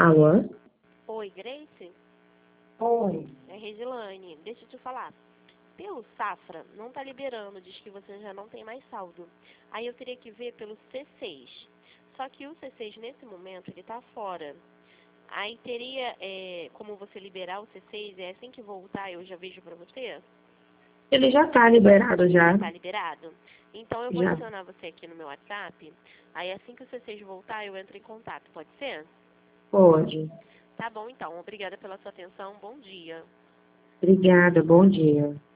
Alô? Oi, Grace? Oi. É Resilane. Deixa eu te falar. Pelo Safra, não tá liberando, diz que você já não tem mais saldo. Aí eu teria que ver pelo C6. Só que o C6, nesse momento, ele tá fora. Aí teria como você liberar o C6, é assim que voltar eu já vejo pra você? Ele já tá liberado já. Tá liberado? Então eu vou Já. adicionar você aqui no meu WhatsApp. Aí assim que o C6 voltar, eu entro em contato. Pode ser? Pode. Tá bom, então. Obrigada pela sua atenção. Bom dia. Obrigada, bom dia.